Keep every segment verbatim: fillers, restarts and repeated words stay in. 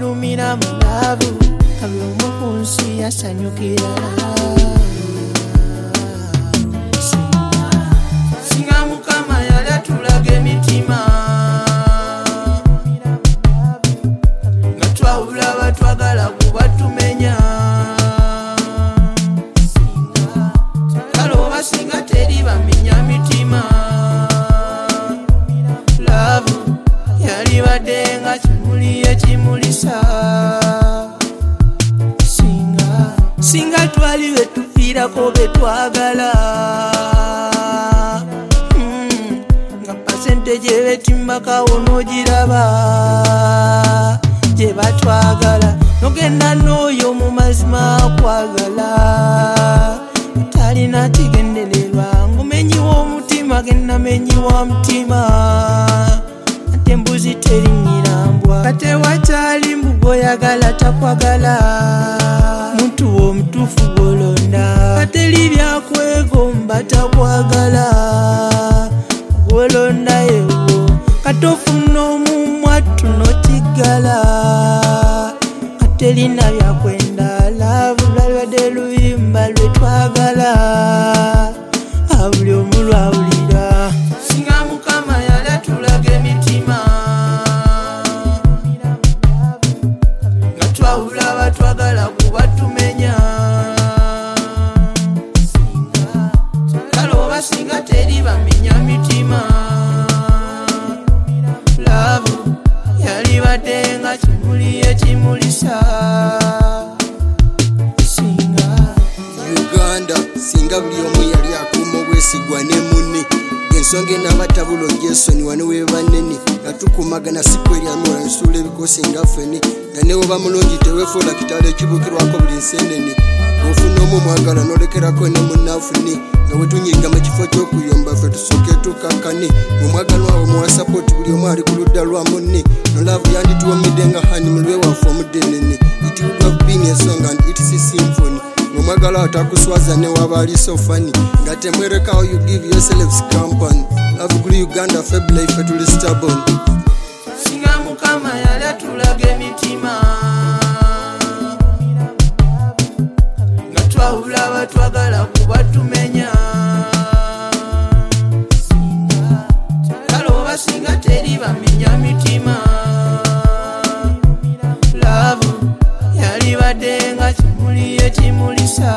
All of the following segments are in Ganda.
birumira mu love kali omu ku nsi yasanyukira singa Mukama yali atulaga emitima nga twawula abatwagala kuba tumenya kale oba singa teri bamenya mitima love yali badde nga kimuli ekimulisa singa singa twali we tufiirako be twagala mm, nga pasente gye betimbakawo n'ogiraba gye batwagala nogenda n'oyo mu mazima akwagala talina kigendererwa ngumenyiwa omutima gennamenyiwa mutima ate embuzi terinyirambwa kate wakyali mbugo oyagala takwagala muntu omutuufu gwolonda kateri byakwegomba takwagala gwolonda yewo kate ofuna omumwattu n'okiggala katerina byakwenda laavu lwalibadde luyimba lwe twagala abuli omu lwawulira singa Mukama yali atulaga emitima nga twawula abatwagala kuba tumenya kale oba singa teri bamenya mitima love yali badde nga kimuli ekimulisa Uganda singa buli omu yali akuuma obwesigwa ne munne ensonga enabatabula Jason wano we banene nga tukumagana sikweriamu nsuula ebikosi nga ffene nga ne woba mulungi teweefuula kitalo ekibukirwako buli nsenene ng'ofuna omu mwagala n'olekerako ne munnaafune nga bwe tunyiga mu kifo ky'okuyomba ffe tusooke tukakkane omwagalwa wawe muwa sapoti buli omu ali ku ludda lwa munne nolaavu yandituwomedde nga hani mu lwe waffe omuddenene it would have been a song and it's a symphony omwagala atakuswaza ne waba ali so funny nga temwerekawo you give yourselves company love kuli Uganda febula ife tuli stubborn singa Mukama yali atulaga emitima nga twawula abatwagala kuba tumenya kale oba singa teri bamenya mitima love yali badde nga kimuli ekimulisa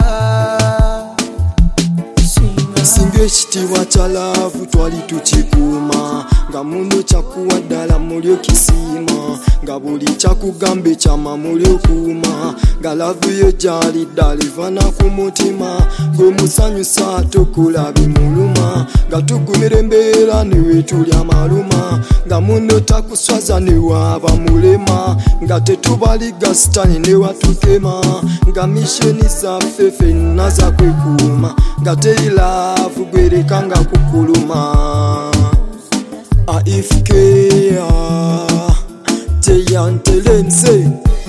singa ekitiibwa kya laavu twali tukikuuma nga mundu kyakuwa ddala muli okisiima nga buli kyakugamba ekyama muli okuuma nga laavu yo gyali ddala ivana ku mutima gwe musanyusa tokola bimuluma nga tugumira embeera newe tuli amaluma nga mundu takuswaza newaaba mulema nga tetubaliga sitani newatukema nga misheni zaffe ffenna zakwekuuma nga teri laavu gwereka nga kukuluma aifukea teyantelense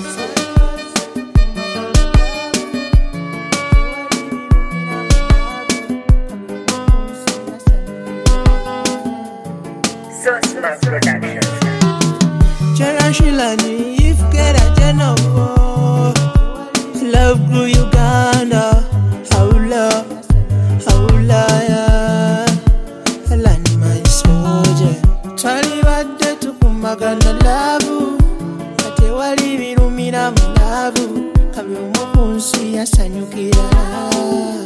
Cherashilani ifukera jenovo love grew Uganda haula haula ya land my soldier twali badde tukumagana love kate wali birumira mu love kali omu ku nsi yasanyukira